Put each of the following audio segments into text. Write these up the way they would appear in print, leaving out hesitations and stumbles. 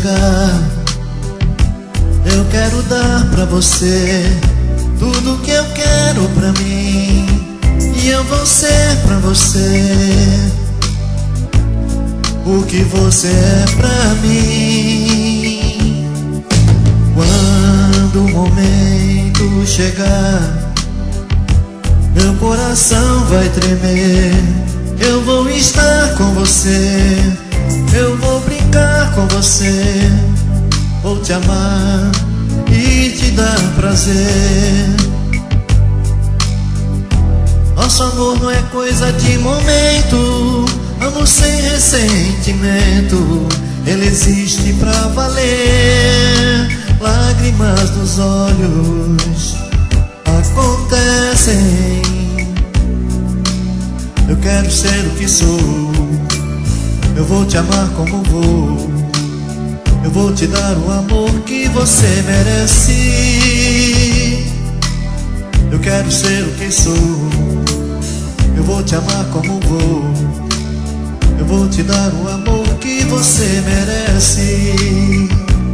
chegar, eu quero dar pra você tudo que eu quero pra mim, e eu vou ser pra você o que você é pra mim. Quando o momento chegar, meu coração vai tremer, eu vou estar com você, eu vou brincar com você, vou te amar e te dar prazer. Nosso amor não é coisa de momento, amo sem ressentimento, ele existe pra valer. Lágrimas nos olhos acontecem, eu quero ser o que sou, eu vou te amar como vou, eu vou te dar o amor que você merece. Eu quero ser o que sou, eu vou te amar como vou, eu vou te dar o amor que você merece.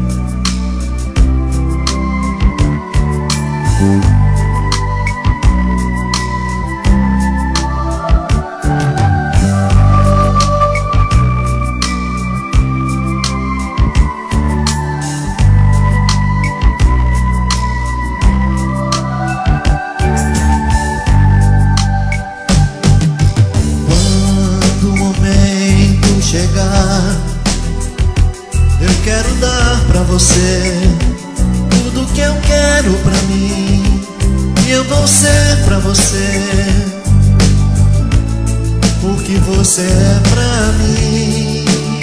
Chegar, eu quero dar pra você tudo que eu quero pra mim, e eu vou ser pra você o que você é pra mim.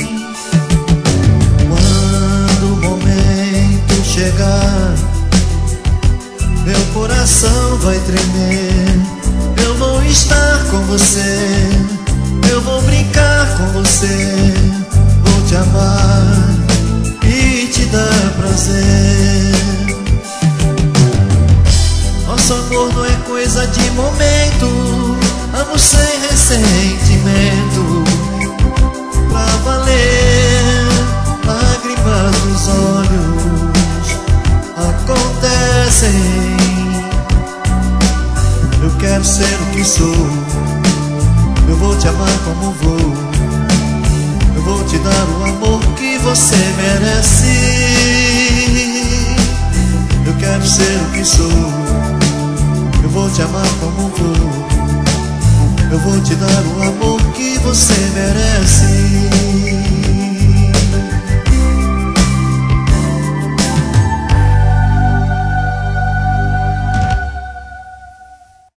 Quando o momento chegar, meu coração vai tremer, eu vou estar com você, eu vou brincar com você, vou te amar e te dar prazer. Nosso amor não é coisa de momento, amo sem ressentimento, pra valer. Lágrimas nos olhos acontecem, eu quero ser o que sou, eu vou te amar como vou, eu vou te dar o amor que você merece. Eu quero ser o que sou, eu vou te amar como vou, eu vou te dar o amor que você merece.